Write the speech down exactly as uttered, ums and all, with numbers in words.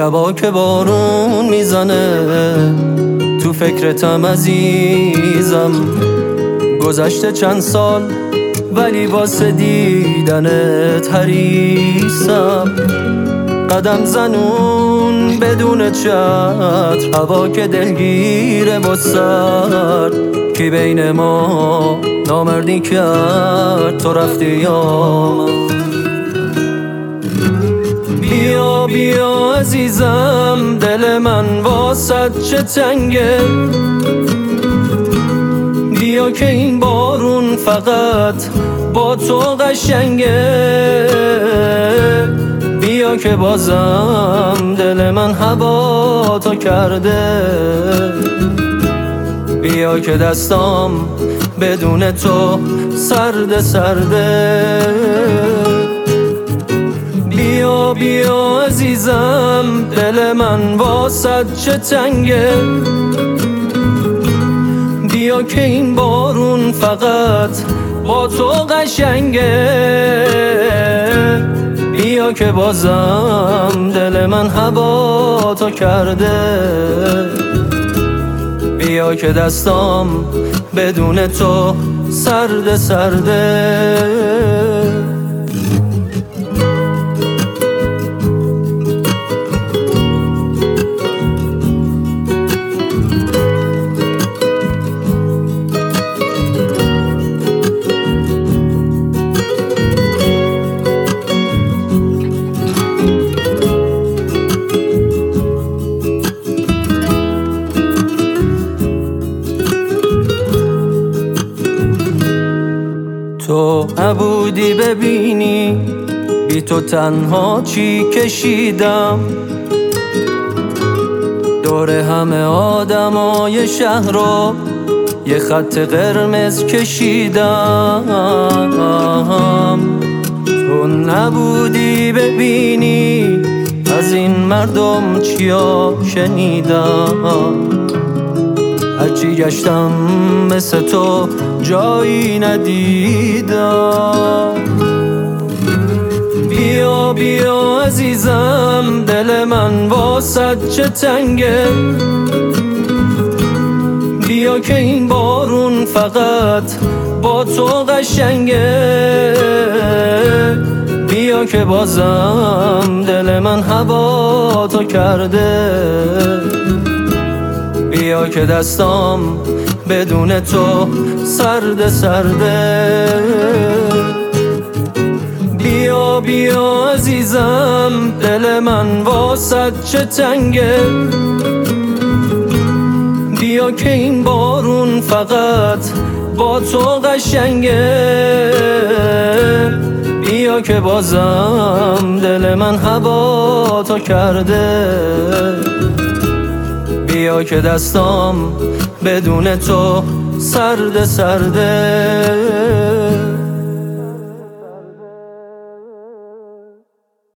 شبا که بارون میزنه تو فکرتم عزیزم. گذشته چند سال ولی واسه دیدنت حریصم. قدم زنون بدون چتر، هوا که دلگیره با سر. کی بین ما نامردی کرد، تو رفتی یا من. بیا بیا عزیزم، دل من واسد چه تنگه. بیا که این بارون فقط با تو قشنگه. بیا که بازم دل من هوا تو کرده. بیا که دستام بدون تو سرد سرده. بیا بیا عزیزم، دل من واسد چه تنگه. بیا که این بارون فقط با تو قشنگه. بیا که بازم دل من هوا تو کرده. بیا که دستام بدون تو سرد سرده. تو نبودی ببینی بی تو تنها چی کشیدم. دور همه آدمای شهر رو یه خط قرمز کشیدم. تو نبودی ببینی از این مردم چیا شنیدم. هرچی گشتم مثل تو جایی ندیدم. بیا بیا عزیزم، دل من واسد چه تنگه. بیا که این بارون فقط با تو قشنگه. بیا که بازم دل من هوا تو کرده. بیا که دستام بدون تو سرد سرده. بیا بیا عزیزم، دل من واسد چه تنگه. بیا که این بارون فقط با تو قشنگه. بیا که بازم دل من هوا تو کرده. بیا که دستام بدون تو سرد سرده.